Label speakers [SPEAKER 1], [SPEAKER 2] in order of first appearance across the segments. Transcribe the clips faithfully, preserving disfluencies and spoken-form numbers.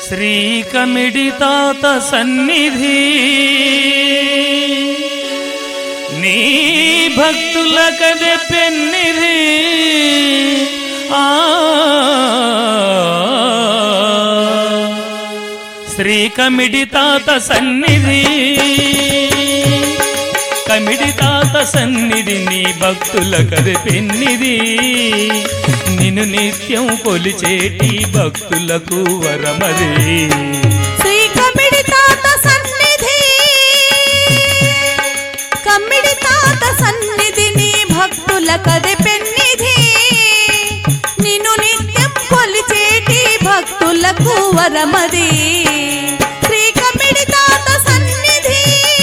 [SPEAKER 1] శ్రీ కమిడి తాత సన్నిధి నీ భక్తుల కదే పెన్నిధి ఆ శ్రీ కమిడి తాత సన్నిధి కమిడి తాత సన్నిధి నీ భక్తుల కదే పెన్నిధి నిన్ను నిత్యం కొలిచేటి భక్తులకు వరమది
[SPEAKER 2] శ్రీ కమిడి తాత సన్నిధి కమిడి తాత సన్నిధి నీ భక్తుల కదే పెన్నిధి నిన్ను నిత్యం కొలిచేటి భక్తులకు వరమది శ్రీ కమిడి తాత సన్నిధి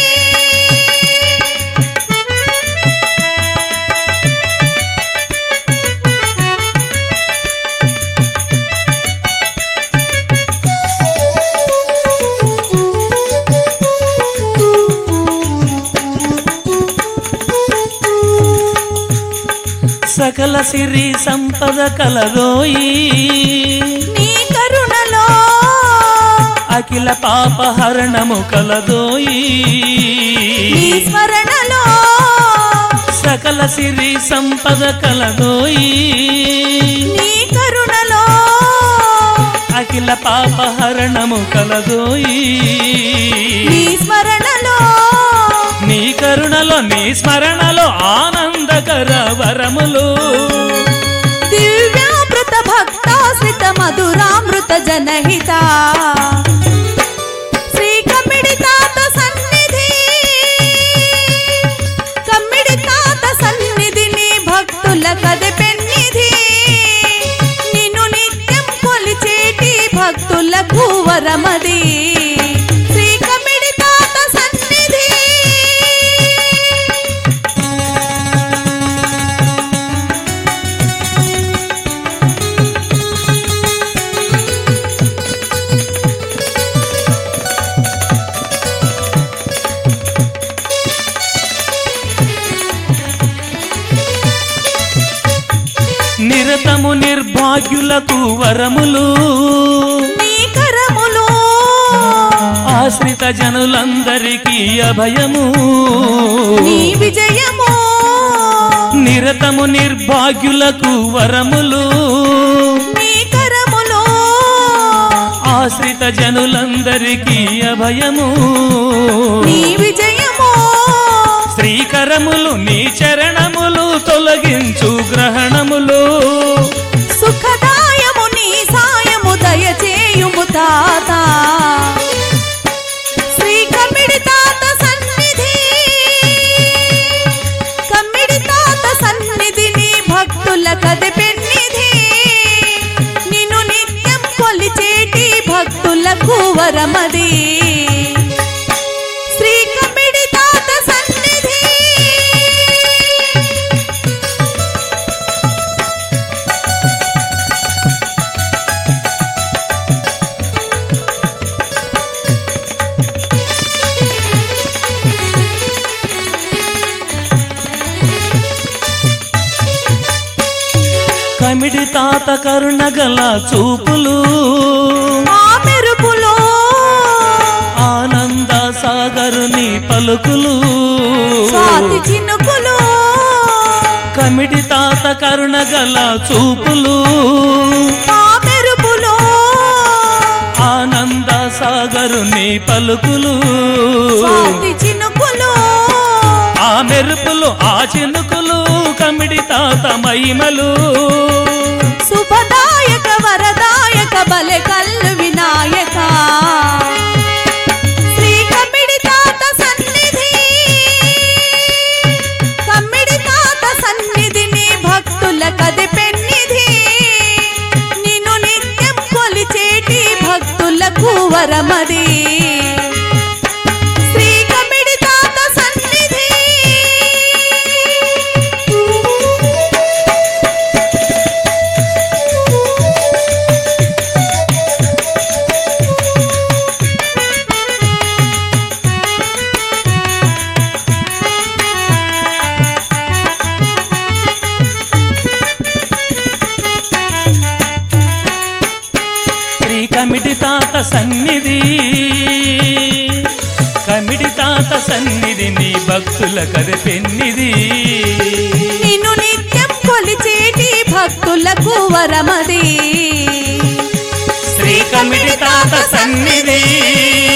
[SPEAKER 1] సకల సిరి సంపద కలదోయి
[SPEAKER 2] నీ కరుణలో
[SPEAKER 1] అఖిల పాపహరణము కలదోయి
[SPEAKER 2] నీ స్మరణలో
[SPEAKER 1] సకల సిరి సంపద కలదోయి
[SPEAKER 2] నీ కరుణలో
[SPEAKER 1] అఖిల పాపహరణము కలదోయి
[SPEAKER 2] నీ స్మరణలో
[SPEAKER 1] నీ కరుణలో నీ స్మరణలో ఆనందకర వరములు
[SPEAKER 2] దివ్యామృత భక్తాశ్రిత మధురామృత జనహిత శ్రీ కమిడి తాత సన్నిధి కమిడి తాత సన్నిధి నీ భక్తుల కదే పెన్నిధి నిన్ను నిత్యం కొలిచేటి భక్తులకు వరమది శ్రీ కమిడి తాత సన్నిధి
[SPEAKER 1] నిరతము నిర్భాగ్యులకు వరములు
[SPEAKER 2] నీ కరములు
[SPEAKER 1] ఆశ్రిత జనులందరికీ అభయము
[SPEAKER 2] నీ విజయము
[SPEAKER 1] నిరతము నిర్భాగ్యులకు వరములు
[SPEAKER 2] నీ కరములు
[SPEAKER 1] ఆశ్రిత జనులందరికీ అభయము
[SPEAKER 2] నీ విజయము
[SPEAKER 1] శ్రీకరములు నీ చరణములు తొలగించు గ్రహణములు
[SPEAKER 2] సుఖదాయము నీ సాయము దయచేయుము తాత శ్రీ కమిడి తాత సన్నిధి కమిడి తాత సన్నిధి నీ భక్తుల కదే పెన్నిధి నిన్ను నిత్యం కొలిచేటి భక్తులకు వరమది శ్రీ కమిడి తాత సన్నిధి
[SPEAKER 1] కమిడి తాత కరుణగల చూపులు
[SPEAKER 2] ఆ మెరుపులో
[SPEAKER 1] ఆనంద సాగరుని పలుకులు
[SPEAKER 2] స్వాతి చినుకులు
[SPEAKER 1] కమిడి తాత కరుణగల చూపులు
[SPEAKER 2] ఆ మెరుపులో
[SPEAKER 1] ఆనంద సాగరుని పలుకులు
[SPEAKER 2] స్వాతి చినుకులు
[SPEAKER 1] ఆ మెరుపులు ఆ చినుకులు కమిడి తాత మహిమలు
[SPEAKER 2] శుభదాయక వరదాయక బలె కల్లు వినాయక శ్రీ కమిడి తాత సన్నిధి కమిడి తాత సన్నిధి నీ భక్తుల కదే పెన్నిధి నిన్ను నిత్యం కొలిచేటి భక్తులకు వరమది శ్రీ కమిడి తాత సన్నిధి
[SPEAKER 1] కమిటి తాత సన్నిధి కమిడి తాత సన్నిధి నీ భక్తుల కది పెన్నిది
[SPEAKER 2] నిన్ను నిత్యం కొలిచేటి భక్తులకు వరమది
[SPEAKER 1] శ్రీ కమిడి తాత సన్నిధి